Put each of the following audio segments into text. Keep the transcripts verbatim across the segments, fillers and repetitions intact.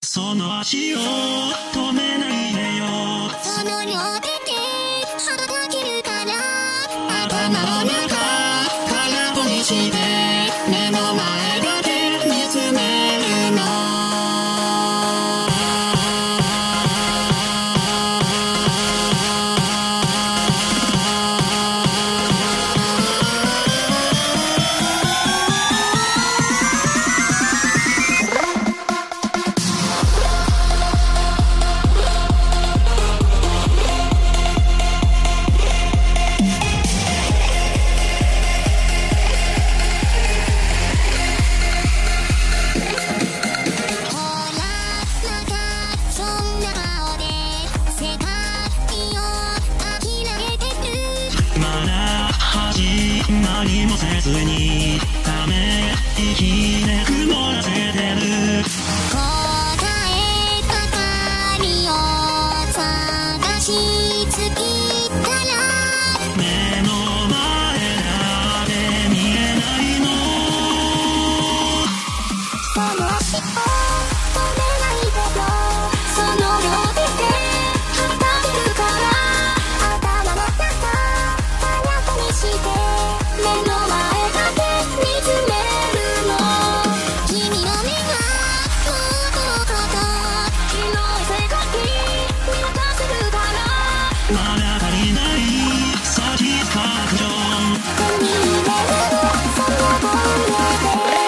その足を止めないでよ。 その両手で羽ばたけるから頭の中空っぽにして目の前だけ見つめるの。 何もせずにため息で曇らせてる。 答えばかりを探し尽きたら目の前だけ見えないの。 その足を止めないでよ。その両手で羽ばたけるから頭の中空っぽにして目の前だけ見つめるの。君の目がもっともっと広い世界見渡せるから。 まだ足りないサティスファクション。 手に入れるその分野で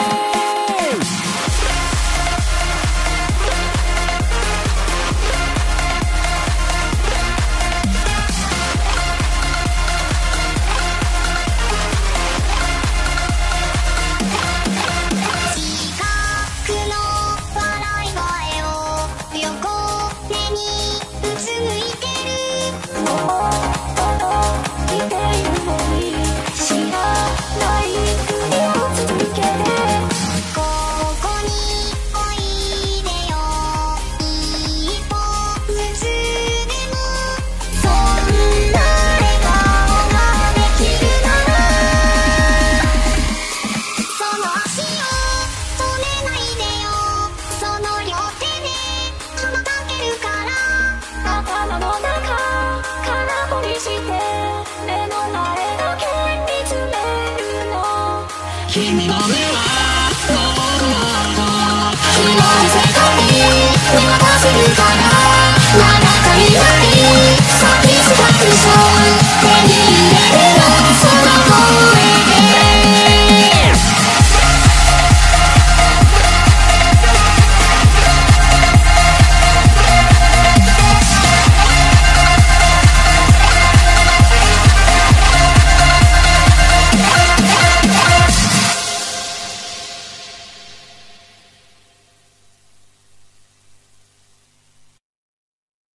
君の目はもっともっと広い世界見渡せるから。まだ足りないサティスファクション。